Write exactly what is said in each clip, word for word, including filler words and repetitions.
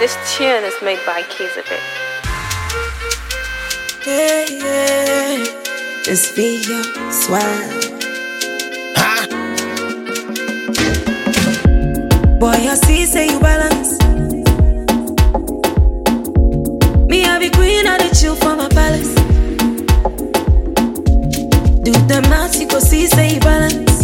This tune is made by Kizabit. Yeah, yeah. Just be your swag. Huh? Boy, I see, say you balance. Me, I be queen, I dey chill for my palace. Do the maths, you go see, say you balance.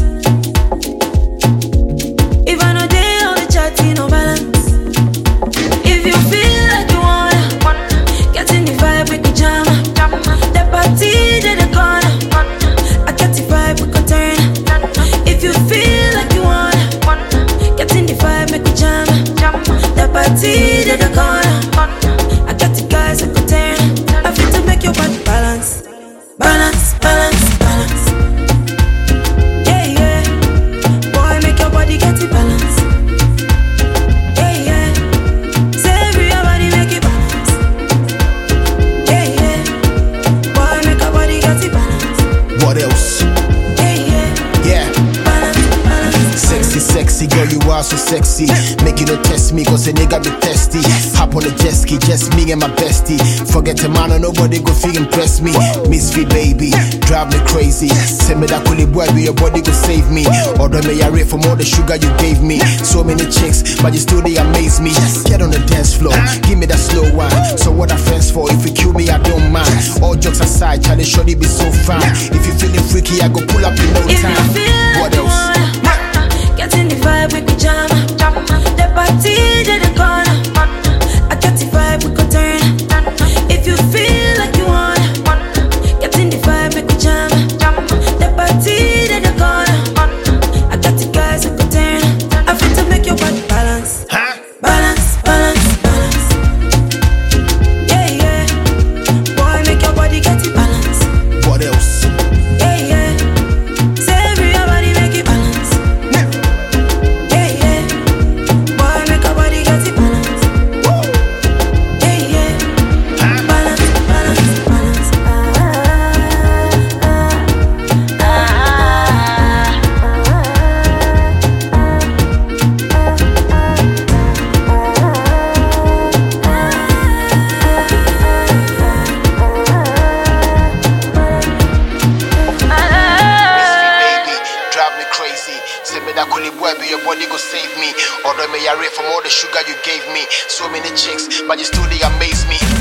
If I know day, all the chatting, no balance. If you feel like you wanna, get in the vibe, we could jam. The party, in the corner. I get the vibe, we could turn. If you feel like you wanna, get in the vibe, we could jam. The party, in the corner. I got the guys, we could turn. I feel to make your body balance. Balance, balance, balance. Yeah, yeah. Boy, make your body get it balance. Yeah, yeah. Say everybody make it balance. Yeah, yeah. Boy, make your body get it balance. What else? Yeah, yeah. Yeah. Balance, balance. Sexy, sexy, girl, you are so sexy. Make you no test me, cause a nigga be testy. Hop on the jet ski, just me and my bestie. Forget a man, or nobody go feel impress me. Misfit baby, drive me crazy. Send me that coolie boy, be your body go save me. Order me a rate from all the sugar you gave me. So many chicks, but you still they amaze me. Get on the dance floor, give me that slow one. So what I friends for? If you kill me, I don't mind. All jokes aside, Charlie shorty be so fine. If you feeling freaky, I go pull up in no If time. you feel What like you else? wanna, get in the vibe, we could jam. The party, in the corner. I get the vibe, we could turn. If you feel like you wanna, get in the vibe, we could jam. The party, in the corner. I got the guys, we could turn. I feel to make your body balance. Huh? Balance, balance, balance. Yeah, yeah. Boy, make your body get it balance. What else? Yeah, yeah. Say everybody make it balance. Yeah, yeah. Boy, make your body get it balance. Yeah, yeah. Balance, balance, balance. Ah, ah, Baby, drive me crazy. Send me that coolie boy, be your body go save me. Order me a rate from all the sugar you gave me. So many chicks, but you still they amaze me.